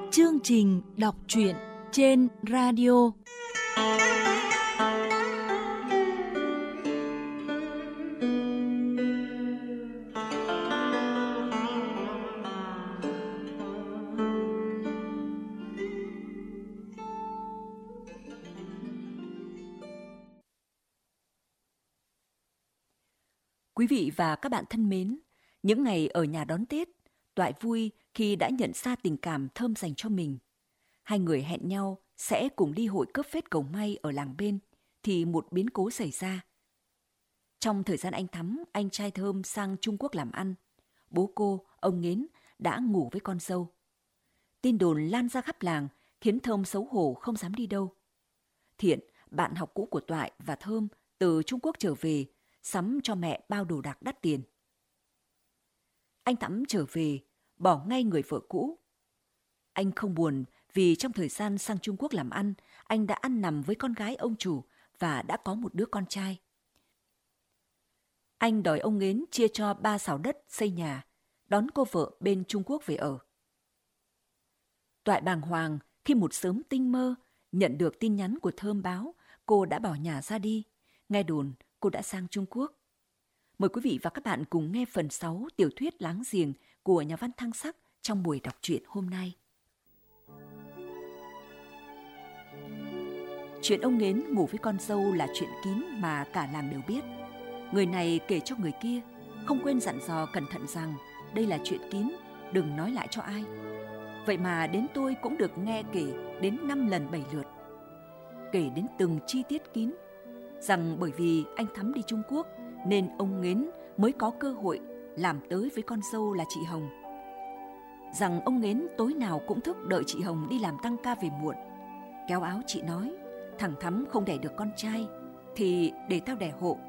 Chương trình đọc truyện trên radio. Quý vị và các bạn thân mến, những ngày ở nhà đón Tết, Toại vui khi đã nhận ra tình cảm Thơm dành cho mình. Hai người hẹn nhau sẽ cùng đi hội cướp phết cầu may ở làng bên, thì một biến cố xảy ra. Trong thời gian anh Thắm, anh trai Thơm sang Trung Quốc làm ăn, bố cô, ông Nghến, đã ngủ với con dâu. Tin đồn lan ra khắp làng, khiến Thơm xấu hổ không dám đi đâu. Thiện, bạn học cũ của Toại và Thơm, từ Trung Quốc trở về, sắm cho mẹ bao đồ đạc đắt tiền. Anh Thắm trở về, bỏ ngay người vợ cũ. Anh không buồn vì trong thời gian sang Trung Quốc làm ăn, anh đã ăn nằm với con gái ông chủ và đã có một đứa con trai. Anh đòi ông Nghến chia cho 3 sào đất xây nhà, đón cô vợ bên Trung Quốc về ở. Toại bàng hoàng khi một sớm tinh mơ nhận được tin nhắn của Thơm báo cô đã bỏ nhà ra đi, nghe đồn cô đã sang Trung Quốc. Mời quý vị và các bạn cùng nghe phần 6 tiểu thuyết Láng giềng của nhà văn Thăng Sắc trong buổi đọc truyện hôm nay. Chuyện ông Nghến ngủ với con dâu là chuyện kín mà cả làng đều biết. Người này kể cho người kia, không quên dặn dò cẩn thận rằng đây là chuyện kín, đừng nói lại cho ai. Vậy mà đến tôi cũng được nghe kể đến 5 lần 7 lượt. Kể đến từng chi tiết kín, rằng bởi vì anh Thắm đi Trung Quốc nên ông Nghến mới có cơ hội làm tới với con dâu là chị Hồng. Rằng ông Nghến tối nào cũng thức đợi chị Hồng đi làm tăng ca về muộn. Kéo áo chị nói, thằng Thắm không đẻ được con trai thì để tao đẻ hộ.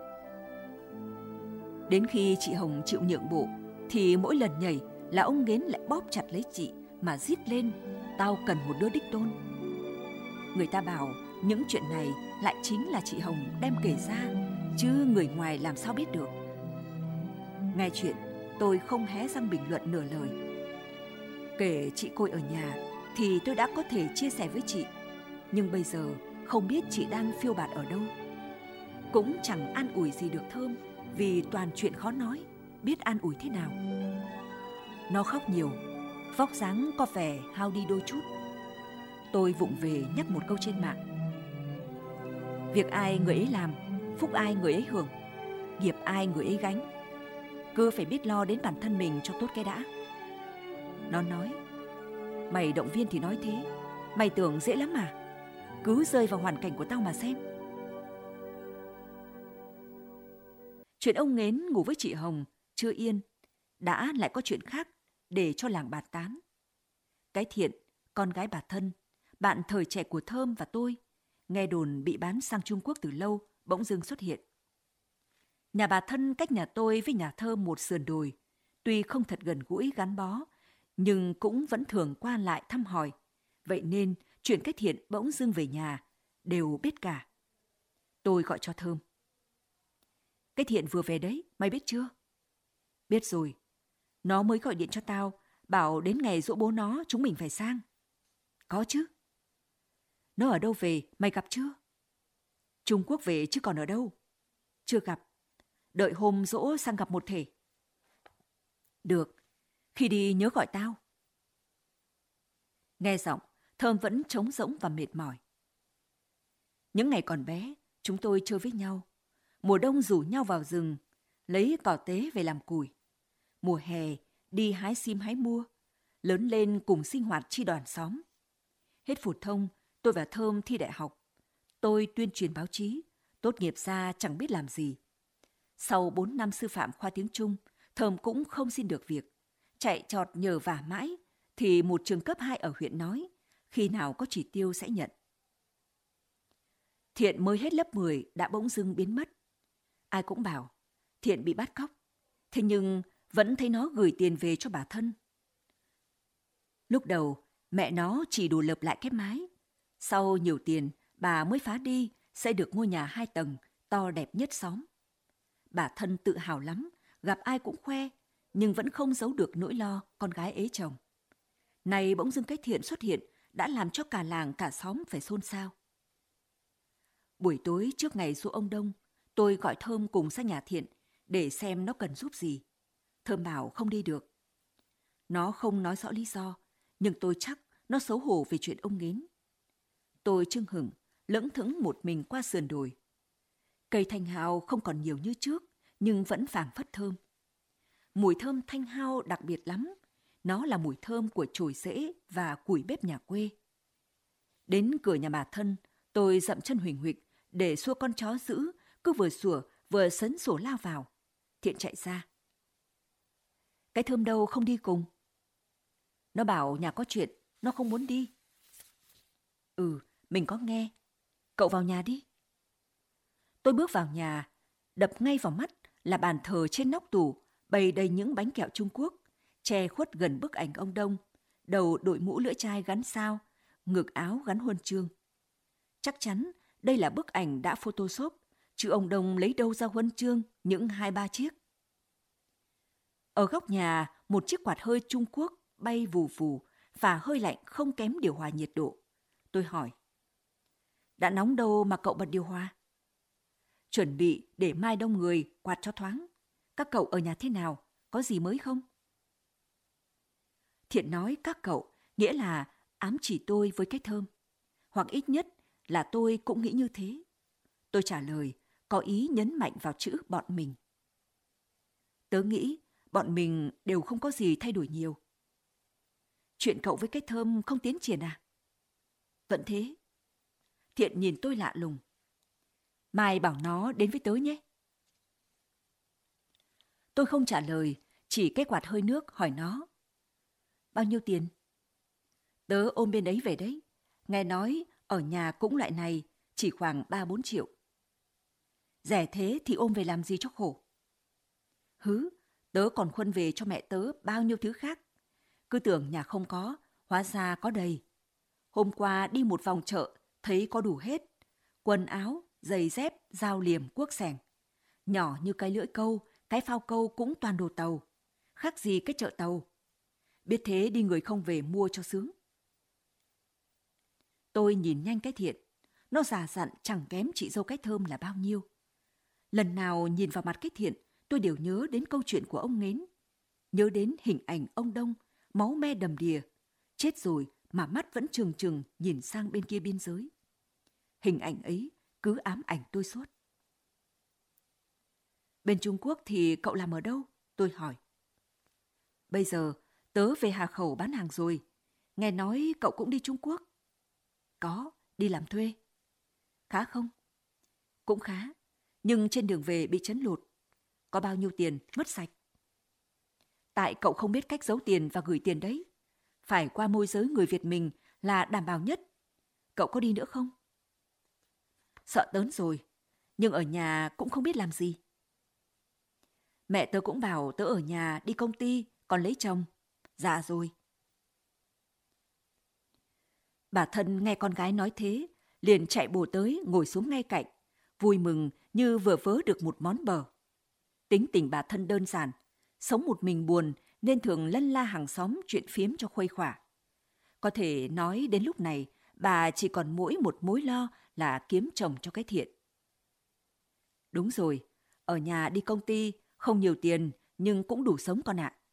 Đến khi chị Hồng chịu nhượng bộ thì mỗi lần nhảy là ông Nghến lại bóp chặt lấy chị mà rít lên, tao cần một đứa đích tôn. Người ta bảo những chuyện này lại chính là chị Hồng đem kể ra, chứ người ngoài làm sao biết được. Nghe chuyện, tôi không hé răng bình luận nửa lời. Kể chị Côi ở nhà thì tôi đã có thể chia sẻ với chị, nhưng bây giờ không biết chị đang phiêu bạt ở đâu. Cũng chẳng an ủi gì được Thơm, vì toàn chuyện khó nói, biết an ủi thế nào. Nó khóc nhiều, vóc dáng có vẻ hao đi đôi chút. Tôi vụng về nhắc một câu trên mạng: việc ai người ấy làm, phúc ai người ấy hưởng, nghiệp ai người ấy gánh. Cứ phải biết lo đến bản thân mình cho tốt cái đã. Nó nói, mày động viên thì nói thế, mày tưởng dễ lắm mà. Cứ rơi vào hoàn cảnh của tao mà xem. Chuyện ông Nghến ngủ với chị Hồng chưa yên, đã lại có chuyện khác để cho làng bàn tán. Cái Thiện, con gái bà Thân, bạn thời trẻ của Thơm và tôi, nghe đồn bị bán sang Trung Quốc từ lâu, bỗng dưng xuất hiện. Nhà bà Thân cách nhà tôi với nhà Thơm một sườn đồi, tuy không thật gần gũi gắn bó, nhưng cũng vẫn thường qua lại thăm hỏi. Vậy nên chuyện cái Thiện bỗng dưng về nhà đều biết cả. Tôi gọi cho Thơm. Cái Thiện vừa về đấy, mày biết chưa? Biết rồi. Nó mới gọi điện cho tao, bảo đến ngày giỗ bố nó chúng mình phải sang. Có chứ. Nó ở đâu về, mày gặp chưa? Trung Quốc về chứ còn ở đâu. Chưa gặp. Đợi hôm giỗ sang gặp một thể. Được. Khi đi nhớ gọi tao. Nghe giọng, Thơm vẫn trống rỗng và mệt mỏi. Những ngày còn bé, chúng tôi chơi với nhau. Mùa đông rủ nhau vào rừng, lấy cỏ tế về làm củi. Mùa hè, đi hái sim hái mua. Lớn lên cùng sinh hoạt chi đoàn xóm. Hết phổ thông, tôi và Thơm thi đại học. Tôi tuyên truyền báo chí, tốt nghiệp ra chẳng biết làm gì. Sau 4 năm sư phạm khoa tiếng Trung, Thơm cũng không xin được việc. Chạy trọt nhờ vả mãi, thì một trường cấp 2 ở huyện nói, khi nào có chỉ tiêu sẽ nhận. Thiện mới hết lớp 10 đã bỗng dưng biến mất. Ai cũng bảo Thiện bị bắt cóc, thế nhưng vẫn thấy nó gửi tiền về cho bà Thân. Lúc đầu, mẹ nó chỉ đủ lợp lại cái mái. Sau nhiều tiền, bà mới phá đi, xây được ngôi nhà 2 tầng, to đẹp nhất xóm. Bà Thân tự hào lắm, gặp ai cũng khoe, nhưng vẫn không giấu được nỗi lo con gái ế chồng. Nay bỗng dưng cái Thiện xuất hiện đã làm cho cả làng cả xóm phải xôn xao. Buổi tối trước ngày giỗ ông Đông, tôi gọi Thơm cùng sang nhà Thiện để xem nó cần giúp gì. Thơm bảo không đi được. Nó không nói rõ lý do, nhưng tôi chắc nó xấu hổ về chuyện ông Nghến. Tôi chưng hửng, lững thững một mình qua sườn đồi. Cây thanh hao không còn nhiều như trước, nhưng vẫn phảng phất thơm. Mùi thơm thanh hao đặc biệt lắm. Nó là mùi thơm của chồi rễ và củi bếp nhà quê. Đến cửa nhà bà Thân, tôi dậm chân huỳnh huỵch để xua con chó dữ, cứ vừa sủa vừa sấn sổ lao vào. Thiện chạy ra. Cái Thơm đâu không đi cùng? Nó bảo nhà có chuyện, nó không muốn đi. Mình có nghe. Cậu vào nhà đi. Tôi bước vào nhà, đập ngay vào mắt là bàn thờ trên nóc tủ bày đầy những bánh kẹo Trung Quốc, che khuất gần bức ảnh ông Đông, đầu đội mũ lưỡi chai gắn sao, ngực áo gắn huân chương. Chắc chắn đây là bức ảnh đã photoshop, chứ ông Đông lấy đâu ra huân chương những 2-3 chiếc. Ở góc nhà, một chiếc quạt hơi Trung Quốc bay vù vù, phả hơi lạnh không kém điều hòa nhiệt độ. Tôi hỏi, đã nóng đâu mà cậu bật điều hòa? Chuẩn bị để mai đông người quạt cho thoáng. Các cậu ở nhà thế nào? Có gì mới không? Thiện nói các cậu nghĩa là ám chỉ tôi với cái Thơm. Hoặc ít nhất là tôi cũng nghĩ như thế. Tôi trả lời, có ý nhấn mạnh vào chữ bọn mình. Tớ nghĩ bọn mình đều không có gì thay đổi nhiều. Chuyện cậu với cái Thơm không tiến triển à? Vẫn thế. Thiện nhìn tôi lạ lùng. Mai bảo nó đến với tớ nhé. Tôi không trả lời, chỉ cái quạt hơi nước hỏi nó. Bao nhiêu tiền? Tớ ôm bên ấy về đấy. Nghe nói ở nhà cũng loại này, chỉ khoảng 3-4 triệu. Rẻ thế thì ôm về làm gì cho khổ? Tớ còn khuân về cho mẹ tớ bao nhiêu thứ khác. Cứ tưởng nhà không có, hóa ra có đầy. Hôm qua đi một vòng chợ, thấy có đủ hết. Quần áo, giày dép, dao liềm, cuốc xẻng. Nhỏ như cái lưỡi câu, cái phao câu cũng toàn đồ tàu. Khác gì cái chợ tàu. Biết thế đi người không về mua cho sướng. Tôi nhìn nhanh cái Thiện. Nó già dặn chẳng kém chị dâu cái Thơm là bao nhiêu. Lần nào nhìn vào mặt cái Thiện, tôi đều nhớ đến câu chuyện của ông Nghến. Nhớ đến hình ảnh ông Đông, máu me đầm đìa. Chết rồi mà mắt vẫn trừng trừng nhìn sang bên kia biên giới. Hình ảnh ấy cứ ám ảnh tôi suốt. Bên Trung Quốc thì cậu làm ở đâu? Tôi hỏi. Bây giờ tớ về Hà Khẩu bán hàng rồi. Nghe nói cậu cũng đi Trung Quốc. Có, đi làm thuê. Khá không? Cũng khá, nhưng trên đường về bị trấn lột. Có bao nhiêu tiền mất sạch. Tại cậu không biết cách giấu tiền và gửi tiền đấy. Phải qua môi giới người Việt mình là đảm bảo nhất. Cậu có đi nữa không? Sợ tớn rồi, nhưng ở nhà cũng không biết làm gì. Mẹ tớ cũng bảo tớ ở nhà đi công ty, còn lấy chồng. Dạ rồi. Bà Thân nghe con gái nói thế, liền chạy bổ tới ngồi xuống ngay cạnh, vui mừng như vừa vớ được một món bờ. Tính tình bà Thân đơn giản, sống một mình buồn nên thường lân la hàng xóm chuyện phiếm cho khuây khỏa. Có thể nói đến lúc này, bà chỉ còn mỗi một mối lo là kiếm chồng cho cái Thiện. Đúng rồi, ở nhà đi công ty, không nhiều tiền nhưng cũng đủ sống con ạ.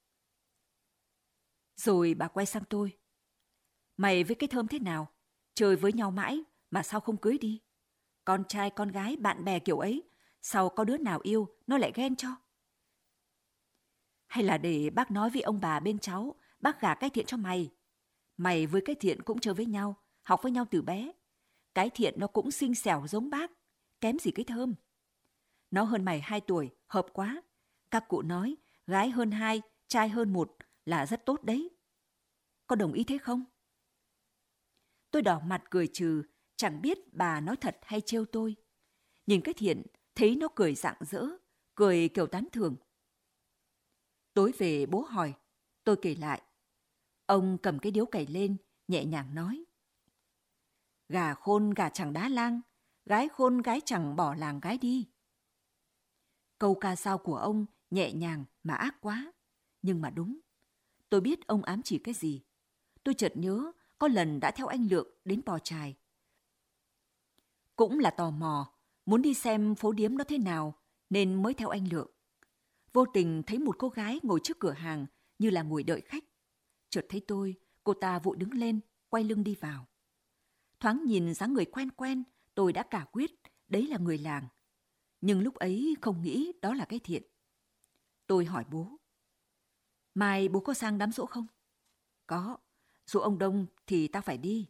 Rồi bà quay sang tôi. Mày với cái Thơm thế nào? Chơi với nhau mãi mà sao không cưới đi? Con trai con gái bạn bè kiểu ấy, sau có đứa nào yêu nó lại ghen cho? Hay là để bác nói với ông bà bên cháu, bác gả cái Thiện cho mày. Mày với cái Thiện cũng chơi với nhau, học với nhau từ bé. Cái Thiện nó cũng xinh xẻo giống bác, kém gì cái Thơm. Nó hơn mày 2 tuổi, hợp quá. Các cụ nói, gái hơn 2, trai hơn 1 là rất tốt đấy. Có đồng ý thế không? Tôi đỏ mặt cười trừ, chẳng biết bà nói thật hay trêu tôi. Nhìn cái Thiện, thấy nó cười rạng rỡ, cười kiểu tán thưởng. Tối về bố hỏi, tôi kể lại. Ông cầm cái điếu cày lên, nhẹ nhàng nói. Gà khôn gà chẳng đá lang, gái khôn gái chẳng bỏ làng gái đi. Câu ca dao của ông nhẹ nhàng mà ác quá, nhưng mà đúng. Tôi biết ông ám chỉ cái gì. tôi chợt nhớ có lần đã theo anh Lượng đến Pò Chài. Cũng là tò mò, muốn đi xem phố điếm nó thế nào nên mới theo anh Lượng. Vô tình thấy một cô gái ngồi trước cửa hàng như là ngồi đợi khách. Chợt thấy tôi, cô ta vội đứng lên, quay lưng đi vào. Thoáng nhìn dáng người quen quen, tôi đã cả quyết đấy là người làng. Nhưng lúc ấy không nghĩ đó là cái Thiện. Tôi hỏi bố. Mai bố có sang đám giỗ không? Có, giỗ ông Đông thì tao phải đi.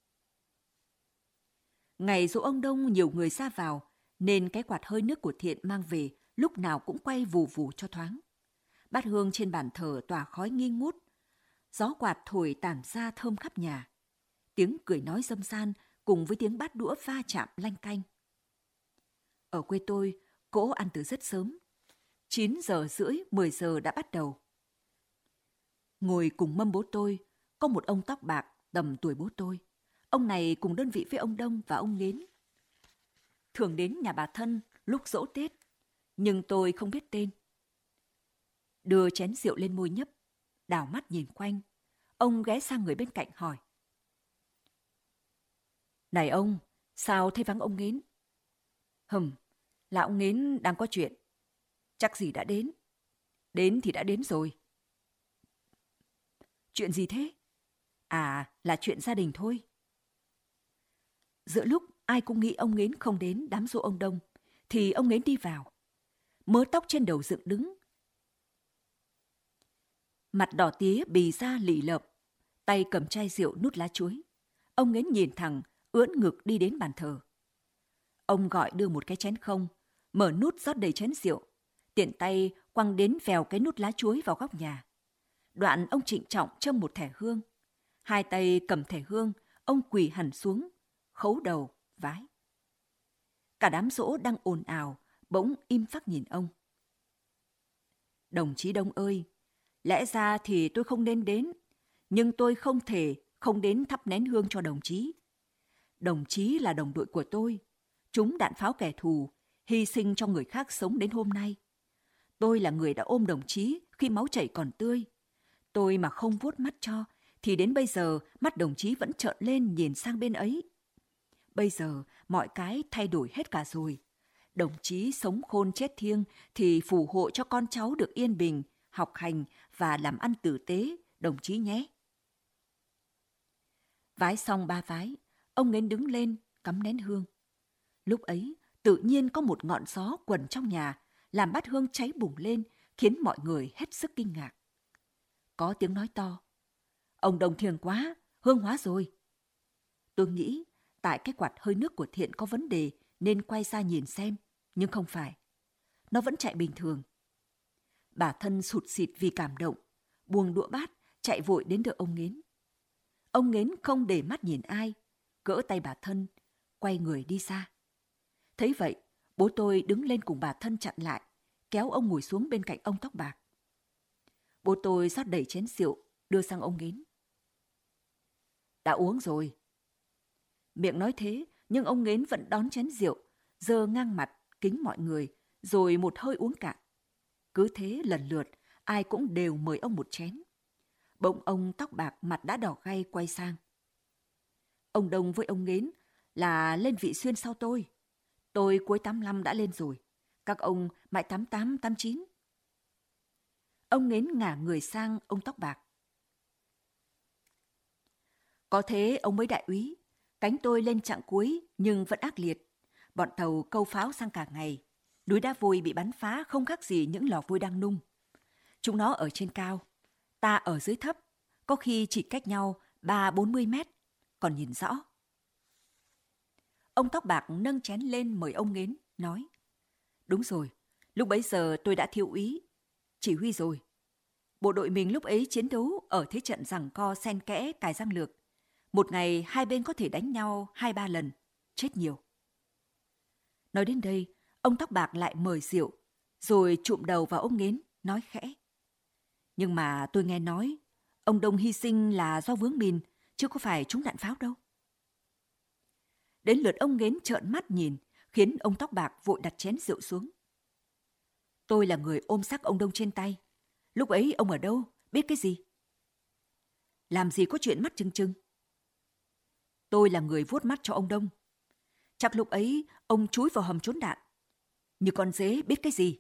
Ngày giỗ ông Đông nhiều người ra vào, nên cái quạt hơi nước của Thiện mang về lúc nào cũng quay vù vù cho thoáng. Bát hương trên bàn thờ tỏa khói nghi ngút. Gió quạt thổi tản ra thơm khắp nhà. Tiếng cười nói râm ran cùng với tiếng bát đũa va chạm lanh canh. Ở quê tôi, cỗ ăn từ rất sớm. 9 giờ rưỡi, 10 giờ đã bắt đầu. Ngồi cùng mâm bố tôi, có một ông tóc bạc tầm tuổi bố tôi. Ông này cùng đơn vị với ông Đông và ông Nghến. Thường đến nhà bà Thân lúc giỗ Tết, nhưng tôi không biết tên. Đưa chén rượu lên môi nhấp, đảo mắt nhìn quanh. Ông ghé sang người bên cạnh hỏi. Này ông, sao thấy vắng ông Nghến? Là ông Nghến đang có chuyện. Chắc gì đã đến. Đến thì đã đến rồi. Chuyện gì thế? À, là chuyện gia đình thôi. Giữa lúc ai cũng nghĩ ông Nghến không đến đám giỗ ông Đông, thì ông Nghến đi vào. Mớ tóc trên đầu dựng đứng. Mặt đỏ tía bì ra lì lợp, tay cầm chai rượu nút lá chuối. Ông Nghến nhìn thẳng, ưỡn ngực đi đến bàn thờ. Ông gọi đưa một cái chén không, mở nút rót đầy chén rượu, tiện tay quăng đến vèo cái nút lá chuối vào góc nhà. Đoạn ông trịnh trọng châm một thẻ hương. Hai tay cầm thẻ hương, ông quỳ hẳn xuống, khấu đầu, vái. Cả đám giỗ đang ồn ào, bỗng im phắc nhìn ông. Đồng chí Đông ơi, lẽ ra thì tôi không nên đến, nhưng tôi không thể không đến thắp nén hương cho đồng chí. Đồng chí là đồng đội của tôi, trúng đạn pháo kẻ thù, hy sinh cho người khác sống đến hôm nay. Tôi là người đã ôm đồng chí khi máu chảy còn tươi. Tôi mà không vuốt mắt cho, thì đến bây giờ mắt đồng chí vẫn trợn lên nhìn sang bên ấy. Bây giờ mọi cái thay đổi hết cả rồi. Đồng chí sống khôn chết thiêng thì phù hộ cho con cháu được yên bình, học hành và làm ăn tử tế, đồng chí nhé. Vái xong 3 vái, ông Nghến đứng lên, cắm nén hương. Lúc ấy, tự nhiên có một ngọn gió quẩn trong nhà, làm bát hương cháy bùng lên, khiến mọi người hết sức kinh ngạc. Có tiếng nói to. Ông Đông thiêng quá, hương hóa rồi. Tôi nghĩ, tại cái quạt hơi nước của Thiện có vấn đề nên quay ra nhìn xem, nhưng không phải. Nó vẫn chạy bình thường. Bà Thân sụt sịt vì cảm động, buông đũa bát, chạy vội đến đỡ ông Nghến. Ông Nghến không để mắt nhìn ai, gỡ tay bà Thân, quay người đi xa. Thấy vậy, bố tôi đứng lên cùng bà Thân chặn lại, kéo ông ngồi xuống bên cạnh ông tóc bạc. Bố tôi rót đầy chén rượu, đưa sang ông Nghến. Đã uống rồi. Miệng nói thế, nhưng ông Nghến vẫn đón chén rượu, giơ ngang mặt, kính mọi người, rồi một hơi uống cạn. Cứ thế lần lượt, ai cũng đều mời ông một chén. Bỗng ông tóc bạc mặt đã đỏ gay quay sang. Ông Đông với ông Nghến là lên Vị Xuyên sau tôi. Tôi cuối 85 đã lên rồi. Các ông mãi 88, 89. Ông Nghến ngả người sang ông tóc bạc. Có thế ông mới đại úy. Cánh tôi lên chặng cuối nhưng vẫn ác liệt. Bọn tàu câu pháo sang cả ngày. Núi đá vôi bị bắn phá không khác gì những lò vôi đang nung. Chúng nó ở trên cao, ta ở dưới thấp, có khi chỉ cách nhau 30-40 mét, còn nhìn rõ. Ông tóc bạc nâng chén lên mời ông Nghến, nói. Đúng rồi, lúc bấy giờ tôi đã thiếu úy, chỉ huy rồi. Bộ đội mình lúc ấy chiến đấu ở thế trận giằng co xen kẽ cài răng lược. Một ngày hai bên có thể đánh nhau 2-3 lần, chết nhiều. Nói đến đây, ông tóc bạc lại mời rượu, rồi chụm đầu vào ông Nghến, nói khẽ. Nhưng mà tôi nghe nói, ông Đông hy sinh là do vướng mìn, chứ có phải trúng đạn pháo đâu. Đến lượt ông Nghến trợn mắt nhìn, khiến ông tóc bạc vội đặt chén rượu xuống. Tôi là người ôm xác ông Đông trên tay. Lúc ấy ông ở đâu, biết cái gì? làm gì có chuyện mắt trừng trừng. Tôi là người vuốt mắt cho ông Đông. Chắc lúc ấy ông chúi vào hầm trốn đạn. Như con dế biết cái gì.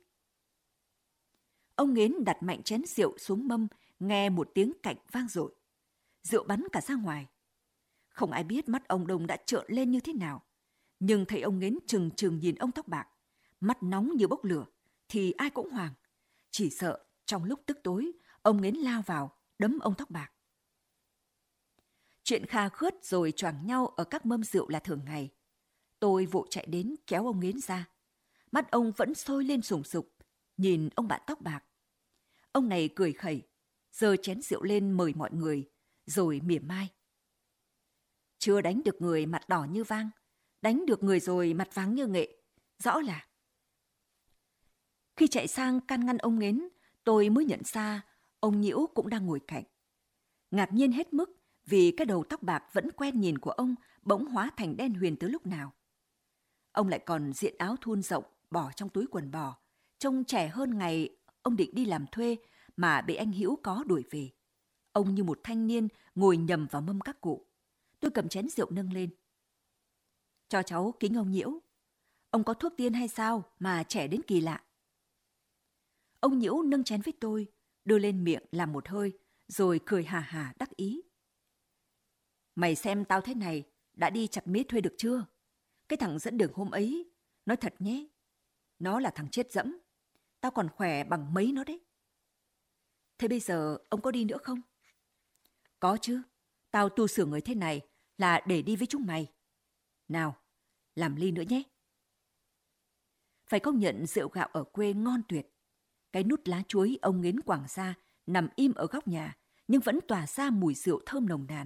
Ông Nghến đặt mạnh chén rượu xuống mâm, nghe một tiếng cạch vang dội. Rượu bắn cả ra ngoài. Không ai biết mắt ông Đông đã trợn lên như thế nào. Nhưng thấy ông Nghến trừng trừng nhìn ông tóc bạc, mắt nóng như bốc lửa, thì ai cũng hoảng. Chỉ sợ trong lúc tức tối, ông Nghến lao vào, đấm ông tóc bạc. Chuyện kha khướt rồi choảng nhau ở các mâm rượu là thường ngày. Tôi vội chạy đến kéo ông Nghến ra. Mắt ông vẫn sôi lên sùng sục, nhìn ông bạn tóc bạc. Ông này cười khẩy, giơ chén rượu lên mời mọi người, rồi mỉa mai. Chưa đánh được người mặt đỏ như vang, đánh được người rồi mặt váng như nghệ, rõ là. Khi chạy sang can ngăn ông Nghến, tôi mới nhận ra ông Nhiễu cũng đang ngồi cạnh. Ngạc nhiên hết mức vì cái đầu tóc bạc vẫn quen nhìn của ông bỗng hóa thành đen huyền từ lúc nào. Ông lại còn diện áo thun rộng bỏ trong túi quần bò, trông trẻ hơn ngày ông định đi làm thuê mà bị anh Hữu có đuổi về. Ông như một thanh niên ngồi nhầm vào mâm các cụ. Tôi cầm chén rượu nâng lên. Cho cháu kính ông Nhiễu. Ông có thuốc tiên hay sao mà trẻ đến kỳ lạ? Ông Nhiễu nâng chén với tôi, đưa lên miệng làm một hơi, rồi cười hà hà đắc ý. Mày xem tao thế này, đã đi chặt mía thuê được chưa? Cái thằng dẫn đường hôm ấy, nói thật nhé, nó là thằng chết dẫm. Tao còn khỏe bằng mấy nó đấy. Thế bây giờ ông có đi nữa không? Có chứ, tao tu sửa người thế này là để đi với chúng mày. Nào, làm ly nữa nhé. Phải công nhận rượu gạo ở quê ngon tuyệt. Cái nút lá chuối ông Nghến quảng ra nằm im ở góc nhà, nhưng vẫn tỏa ra mùi rượu thơm nồng nàn.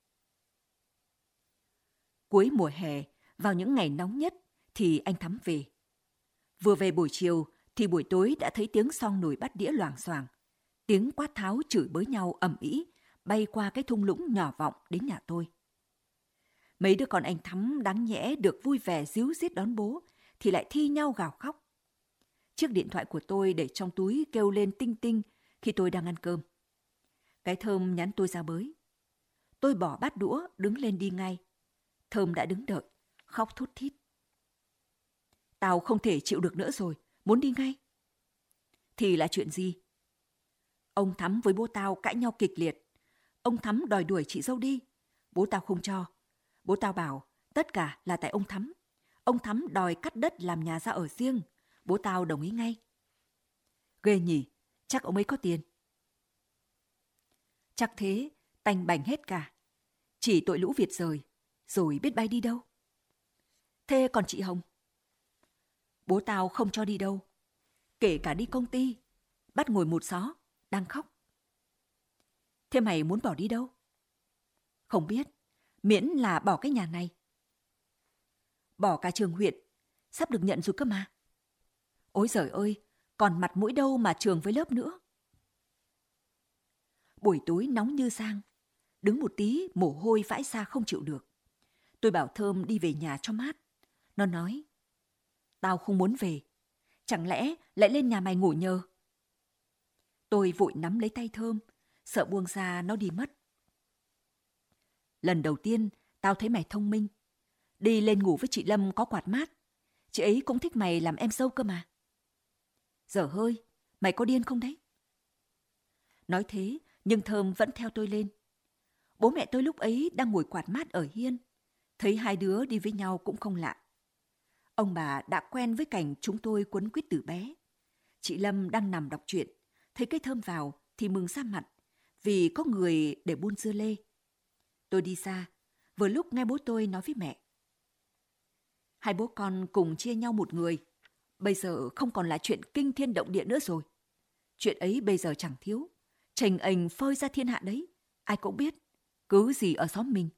Cuối mùa hè, vào những ngày nóng nhất thì anh Thắm về. Vừa về buổi chiều thì buổi tối đã thấy tiếng xoong nồi bát đĩa loảng xoảng. Tiếng quát tháo chửi bới nhau ầm ĩ bay qua cái thung lũng nhỏ vọng đến nhà tôi. Mấy đứa con anh Thắm đáng nhẽ được vui vẻ ríu rít đón bố thì lại thi nhau gào khóc. Chiếc điện thoại của tôi để trong túi kêu lên tinh tinh khi tôi đang ăn cơm. Cái Thơm nhắn tôi ra bới. Tôi bỏ bát đũa đứng lên đi ngay. Thơm đã đứng đợi, khóc thút thít. Tao không thể chịu được nữa rồi, muốn đi ngay. Thì là chuyện gì? Ông Thắm với bố tao cãi nhau kịch liệt. Ông Thắm đòi đuổi chị dâu đi. Bố tao không cho. Bố tao bảo tất cả là tại ông Thắm. Ông Thắm đòi cắt đất làm nhà ra ở riêng. Bố tao đồng ý ngay. Ghê nhỉ, chắc ông ấy có tiền. Chắc thế, tanh bành hết cả. Chỉ tội lũ Việt rời, rồi biết bay đi đâu. Thế còn chị Hồng? Bố tao không cho đi đâu. Kể cả đi công ty, bắt ngồi một xó, đang khóc. Thế mày muốn bỏ đi đâu? Không biết, miễn là bỏ cái nhà này. Bỏ cả trường huyện, sắp được nhận rồi cơ mà. Ôi giời ơi, còn mặt mũi đâu mà trường với lớp nữa. Buổi tối nóng như giang, đứng một tí mồ hôi vãi ra không chịu được. Tôi bảo Thơm đi về nhà cho mát. Nó nói, tao không muốn về, chẳng lẽ lại lên nhà mày ngủ nhờ? Tôi vội nắm lấy tay Thơm, sợ buông ra nó đi mất. Lần đầu tiên tao thấy mày thông minh. Đi lên ngủ với chị Lâm có quạt mát. Chị ấy cũng thích mày làm em dâu cơ mà. Dở hơi, mày có điên không đấy? Nói thế, nhưng Thơm vẫn theo tôi lên. Bố mẹ tôi lúc ấy đang ngồi quạt mát ở hiên. Thấy hai đứa đi với nhau cũng không lạ. Ông bà đã quen với cảnh chúng tôi quấn quýt từ bé. Chị Lâm đang nằm đọc truyện, thấy cái Thơm vào thì mừng ra mặt, vì có người để buôn dưa lê. Tôi đi ra, vừa lúc nghe bố tôi nói với mẹ. Hai bố con cùng chia nhau một người. Bây giờ không còn là chuyện kinh thiên động địa nữa rồi. Chuyện ấy bây giờ chẳng thiếu. Chành ành phơi ra thiên hạ đấy. Ai cũng biết. Cứ gì ở xóm mình.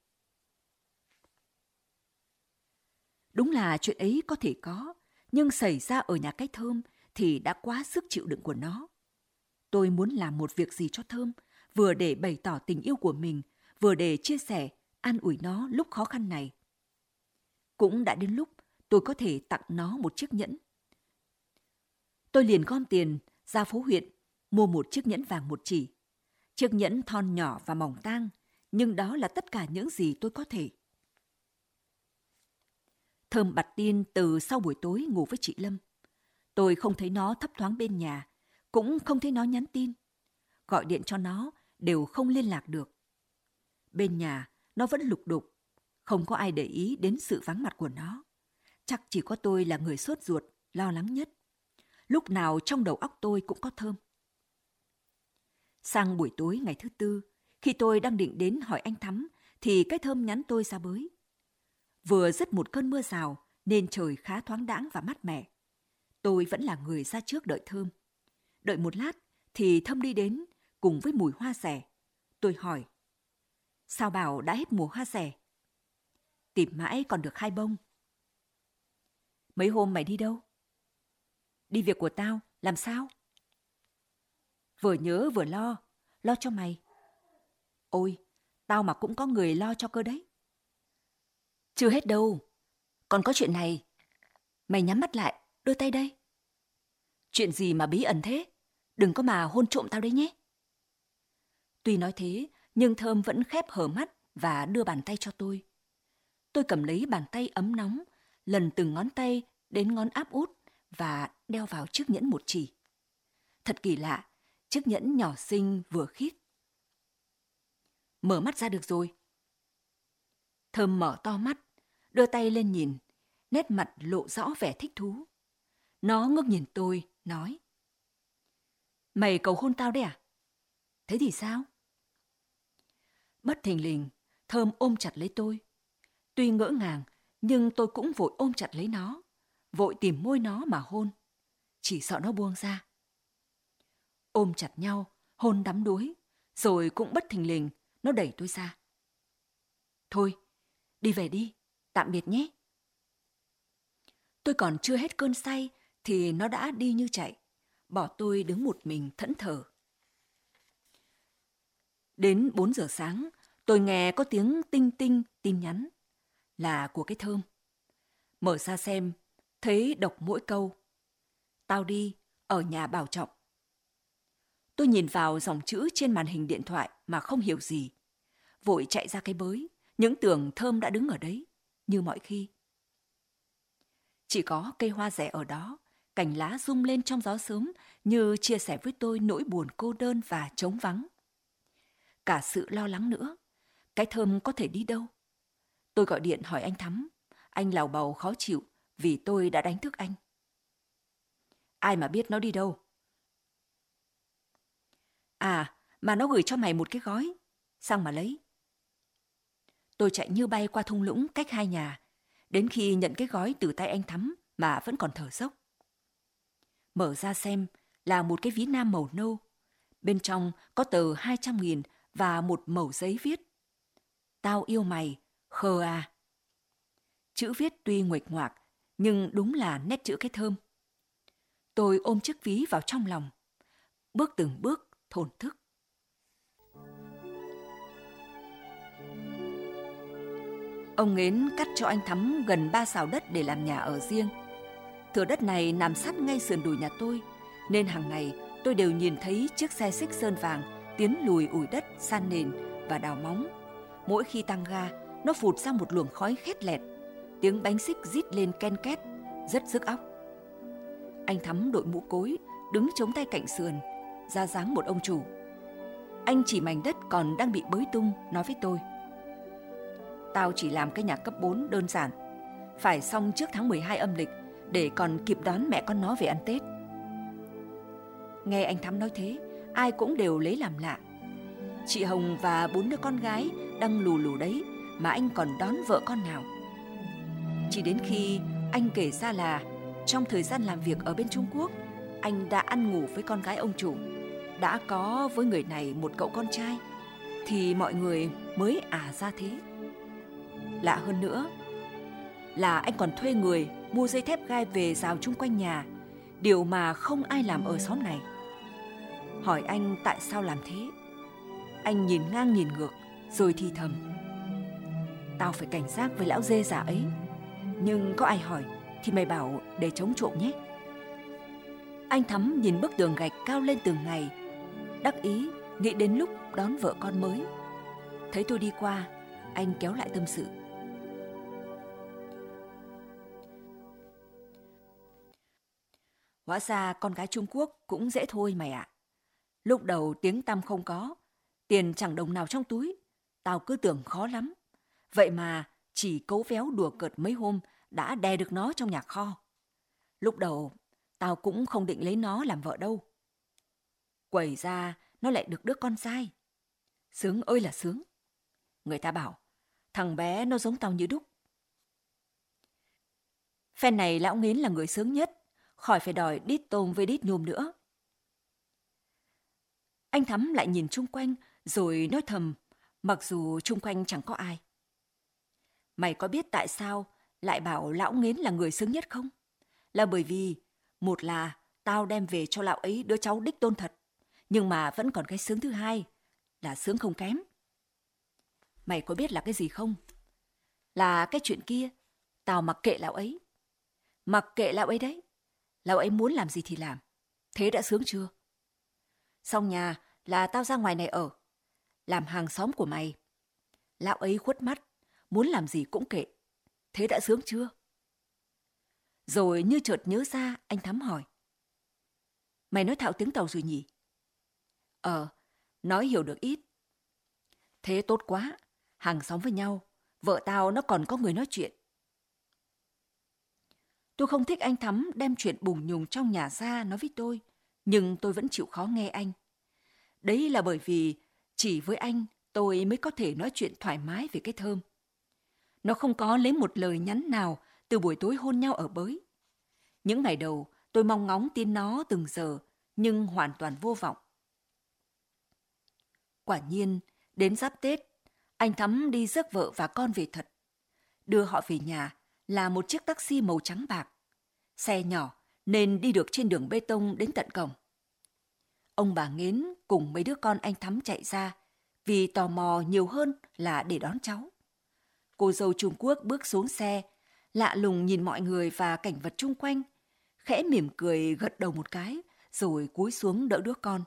Đúng là chuyện ấy có thể có. Nhưng xảy ra ở nhà cái Thơm thì đã quá sức chịu đựng của nó. Tôi muốn làm một việc gì cho Thơm. Vừa để bày tỏ tình yêu của mình. Vừa để chia sẻ, an ủi nó lúc khó khăn này. Cũng đã đến lúc tôi có thể tặng nó một chiếc nhẫn. Tôi liền gom tiền ra phố huyện mua một chiếc nhẫn vàng một chỉ. Chiếc nhẫn thon nhỏ và mỏng tang, nhưng đó là tất cả những gì tôi có thể. Thơm bặt tin từ sau buổi tối ngủ với chị Lâm. Tôi không thấy nó thấp thoáng bên nhà, cũng không thấy nó nhắn tin. Gọi điện cho nó đều không liên lạc được. Bên nhà, nó vẫn lục đục, không có ai để ý đến sự vắng mặt của nó. Chắc chỉ có tôi là người sốt ruột, lo lắng nhất. Lúc nào trong đầu óc tôi cũng có Thơm. Sang buổi tối ngày thứ tư, khi tôi đang định đến hỏi anh Thắm, thì cái Thơm nhắn tôi ra bới. Vừa dứt một cơn mưa rào, nên trời khá thoáng đãng và mát mẻ. Tôi vẫn là người ra trước đợi Thơm. Đợi một lát, thì Thơm đi đến, cùng với mùi hoa rẻ. Tôi hỏi, sao bảo đã hết mùa hoa rẻ? Tìm mãi còn được 2 bông. Mấy hôm mày đi đâu? Đi việc của tao, làm sao? Vừa nhớ vừa lo cho mày. Ôi, tao mà cũng có người lo cho cơ đấy. Chưa hết đâu, còn có chuyện này. Mày nhắm mắt lại, đưa tay đây. Chuyện gì mà bí ẩn thế? Đừng có mà hôn trộm tao đấy nhé. Tuy nói thế, nhưng Thơm vẫn khép hờ mắt và đưa bàn tay cho tôi. Tôi cầm lấy bàn tay ấm nóng, lần từng ngón tay đến ngón áp út và đeo vào chiếc nhẫn một chỉ. Thật kỳ lạ, chiếc nhẫn nhỏ xinh vừa khít. Mở mắt ra được rồi. Thơm mở to mắt, đưa tay lên nhìn, nét mặt lộ rõ vẻ thích thú. Nó ngước nhìn tôi, nói: Mày cầu hôn tao đấy à? Thế thì sao? Bất thình lình, Thơm ôm chặt lấy tôi. Tuy ngỡ ngàng, nhưng tôi cũng vội ôm chặt lấy nó, vội tìm môi nó mà hôn, chỉ sợ nó buông ra. Ôm chặt nhau, hôn đắm đuối, rồi cũng bất thình lình, nó đẩy tôi ra. Thôi, đi về đi, tạm biệt nhé. Tôi còn chưa hết cơn say, thì nó đã đi như chạy, bỏ tôi đứng một mình thẫn thờ. Đến 4 giờ sáng, tôi nghe có tiếng tinh tinh tin nhắn, là của cái Thơm. Mở ra xem, thấy đọc mỗi câu: Tao đi, ở nhà bảo trọng. Tôi nhìn vào dòng chữ trên màn hình điện thoại mà không hiểu gì. Vội chạy ra cái bới, những tưởng Thơm đã đứng ở đấy, như mọi khi. Chỉ có cây hoa rẻ ở đó, cành lá rung lên trong gió sớm như chia sẻ với tôi nỗi buồn cô đơn và trống vắng. Cả sự lo lắng nữa, cái Thơm có thể đi đâu? Tôi gọi điện hỏi anh Thắm, anh lào bầu khó chịu vì tôi đã đánh thức anh. Ai mà biết nó đi đâu? À, mà nó gửi cho mày một cái gói, sang mà lấy. Tôi chạy như bay qua thung lũng cách 2 nhà, đến khi nhận cái gói từ tay anh Thắm mà vẫn còn thở dốc. Mở ra xem là một cái ví nam màu nâu. Bên trong có tờ 200.000 và một mẩu giấy viết: Tao yêu mày, khờ à. Chữ viết tuy nguệch ngoạc, nhưng đúng là nét chữ cái Thơm. Tôi ôm chiếc ví vào trong lòng, bước từng bước thổn thức. Ông Nghến cắt cho anh Thắm gần 3 sào đất để làm nhà ở riêng. Thửa đất này nằm sát ngay sườn đồi nhà tôi, nên hàng ngày tôi đều nhìn thấy chiếc xe xích sơn vàng tiến lùi ủi đất, san nền và đào móng. Mỗi khi tăng ga, nó phụt ra một luồng khói khét lẹt, tiếng bánh xích rít lên ken két, rất rức óc. Anh Thắm đội mũ cối, đứng chống tay cạnh sườn, ra dáng một ông chủ. Anh chỉ mảnh đất còn đang bị bới tung, nói với tôi: Tao chỉ làm cái nhà cấp 4 đơn giản, phải xong trước tháng 12 âm lịch để còn kịp đón mẹ con nó về ăn Tết. Nghe anh Thắm nói thế, ai cũng đều lấy làm lạ. Chị Hồng và 4 đứa con gái đang lù lù đấy mà anh còn đón vợ con nào. Chỉ đến khi anh kể ra là trong thời gian làm việc ở bên Trung Quốc, anh đã ăn ngủ với con gái ông chủ, đã có với người này một cậu con trai, thì mọi người mới ra thế. Lạ hơn nữa là anh còn thuê người mua dây thép gai về rào chung quanh nhà, điều mà không ai làm ở xóm này. Hỏi anh tại sao làm thế, anh nhìn ngang nhìn ngược rồi thì thầm: Tao phải cảnh giác với lão dê già ấy, nhưng có ai hỏi thì mày bảo để chống trộm nhé. Anh Thắm nhìn bức tường gạch cao lên từng ngày, đắc ý nghĩ đến lúc đón vợ con mới. Thấy tôi đi qua, anh kéo lại tâm sự. Hóa ra con gái Trung Quốc cũng dễ thôi mày ạ. Lúc đầu tiếng tăm không có, tiền chẳng đồng nào trong túi. Tao cứ tưởng khó lắm. Vậy mà chỉ cấu véo đùa cợt mấy hôm đã đè được nó trong nhà kho. Lúc đầu tao cũng không định lấy nó làm vợ đâu. Quẩy ra nó lại được đứa con trai. Sướng ơi là sướng. Người ta bảo thằng bé nó giống tao như đúc. Phen này lão Nghến là người sướng nhất, khỏi phải đòi đít tôm với đít nhôm nữa. Anh Thắm lại nhìn chung quanh rồi nói thầm, mặc dù chung quanh chẳng có ai. Mày có biết tại sao lại bảo lão Nghến là người sướng nhất không? Là bởi vì, một là tao đem về cho lão ấy đứa cháu đích tôn thật, nhưng mà vẫn còn cái sướng thứ hai, là sướng không kém. Mày có biết là cái gì không? Là cái chuyện kia, tao mặc kệ lão ấy. Mặc kệ lão ấy đấy. Lão ấy muốn làm gì thì làm. Thế đã sướng chưa? Xong nhà là tao ra ngoài này ở, làm hàng xóm của mày. Lão ấy khuất mắt, muốn làm gì cũng kệ. Thế đã sướng chưa? Rồi như chợt nhớ ra, anh Thắm hỏi. Mày nói thạo tiếng Tàu rồi nhỉ? Nói hiểu được ít. Thế tốt quá, hàng xóm với nhau, vợ tao nó còn có người nói chuyện. Tôi không thích anh Thắm đem chuyện bùng nhùng trong nhà ra nói với tôi, nhưng tôi vẫn chịu khó nghe anh. Đấy là bởi vì chỉ với anh tôi mới có thể nói chuyện thoải mái về cái thơm. Nó không có lấy một lời nhắn nào từ buổi tối hôn nhau ở bới. Những ngày đầu tôi mong ngóng tin nó từng giờ, nhưng hoàn toàn vô vọng. Quả nhiên, đến giáp Tết, anh Thắm đi rước vợ và con về thật. Đưa họ về nhà là một chiếc taxi màu trắng bạc. Xe nhỏ nên đi được trên đường bê tông đến tận cổng. Ông bà Nghến cùng mấy đứa con anh Thắm chạy ra vì tò mò nhiều hơn là để đón cháu. Cô dâu Trung Quốc bước xuống xe, lạ lùng nhìn mọi người và cảnh vật chung quanh, khẽ mỉm cười gật đầu một cái rồi cúi xuống đỡ đứa con.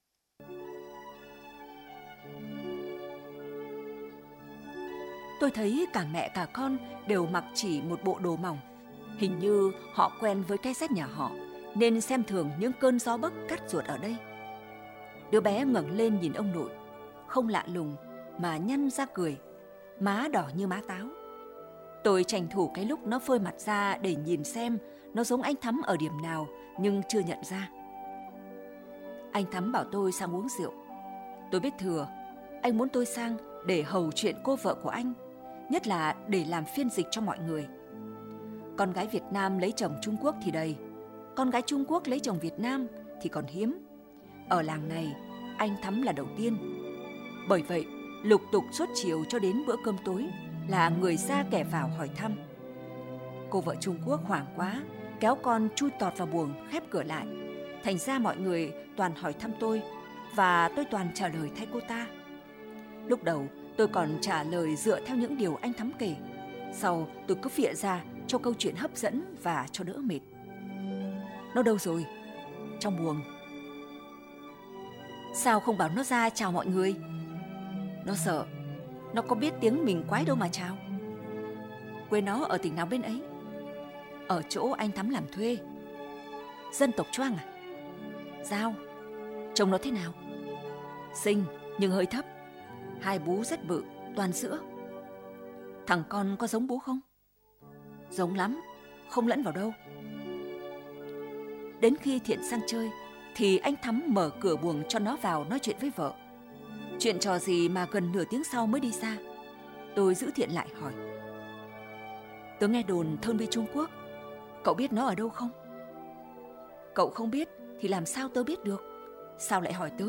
Tôi thấy cả mẹ cả con đều mặc chỉ một bộ đồ mỏng. Hình như họ quen với cái rét nhà họ, nên xem thường những cơn gió bấc cắt ruột ở đây. Đứa bé ngẩng lên nhìn ông nội, không lạ lùng mà nhăn ra cười, má đỏ như má táo. Tôi tranh thủ cái lúc nó phơi mặt ra để nhìn xem nó giống anh Thắm ở điểm nào, nhưng chưa nhận ra. Anh Thắm bảo tôi sang uống rượu. Tôi biết thừa, anh muốn tôi sang để hầu chuyện cô vợ của anh, nhất là để làm phiên dịch cho mọi người. Con gái Việt Nam lấy chồng Trung Quốc thì đầy, con gái Trung Quốc lấy chồng Việt Nam thì còn hiếm. Ở làng này, anh Thắm là đầu tiên. Bởi vậy, lục tục suốt chiều cho đến bữa cơm tối là người ra kẻ vào hỏi thăm. Cô vợ Trung Quốc hoảng quá, kéo con chui tọt vào buồng, khép cửa lại. Thành ra mọi người toàn hỏi thăm tôi, và tôi toàn trả lời thay cô ta. Lúc đầu, tôi còn trả lời dựa theo những điều anh Thắm kể. Sau, tôi cứ phịa ra cho câu chuyện hấp dẫn và cho đỡ mệt. Nó đâu rồi? Trong buồng. Sao không bảo nó ra chào mọi người? Nó sợ. Nó có biết tiếng mình quái đâu mà chào. Quê nó ở tỉnh nào bên ấy? Ở chỗ anh Thắm làm thuê. Dân tộc Choang à? Dao. Trông nó thế nào? Xinh nhưng hơi thấp. Hai bú rất bự, toàn sữa. Thằng con có giống bố không? Giống lắm, không lẫn vào đâu. Đến khi Thiện sang chơi thì anh Thắm mở cửa buồng cho nó vào nói chuyện với vợ. Chuyện trò gì mà gần nửa tiếng sau mới đi xa. Tôi giữ Thiện lại hỏi. Tớ nghe đồn Thơn đi Trung Quốc. Cậu biết nó ở đâu không? Cậu không biết thì làm sao tớ biết được? Sao lại hỏi tớ?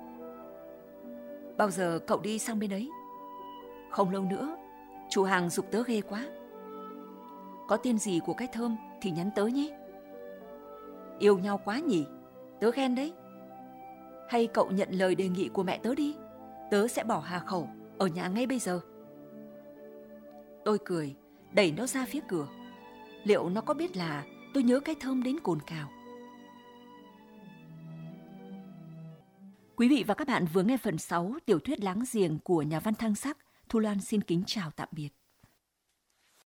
Bao giờ cậu đi sang bên ấy? Không lâu nữa. Chủ hàng giục tớ ghê quá. Có tin gì của cái Thơm thì nhắn tớ nhé. Yêu nhau quá nhỉ? Tớ ghen đấy. Hay cậu nhận lời đề nghị của mẹ tớ đi. Tớ sẽ bỏ Hà Khẩu ở nhà ngay bây giờ. Tôi cười, đẩy nó ra phía cửa. Liệu nó có biết là tôi nhớ cái Thơm đến cồn cào? Quý vị và các bạn vừa nghe phần 6 tiểu thuyết Láng giềng của nhà văn Thăng Sắc. Thu Loan xin kính chào tạm biệt.